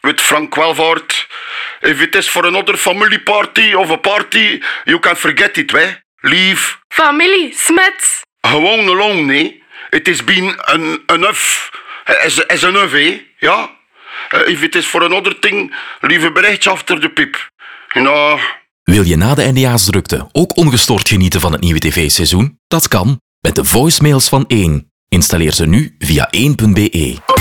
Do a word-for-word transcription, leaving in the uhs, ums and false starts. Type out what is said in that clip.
with Frank Welvaart. If it is for another family party of a party, you can forget it, hè. Leave. Familie, Smets. Gewoon alone, nee. It has been an, enough. As, as enough, hè. Ja. Uh, if it is for another thing, leave a berichtje achter de pip. Nou... Wil je na de eindejaarsdrukte ook ongestoord genieten van het nieuwe tv-seizoen? Dat kan met de voicemails van één. Installeer ze nu via één punt be.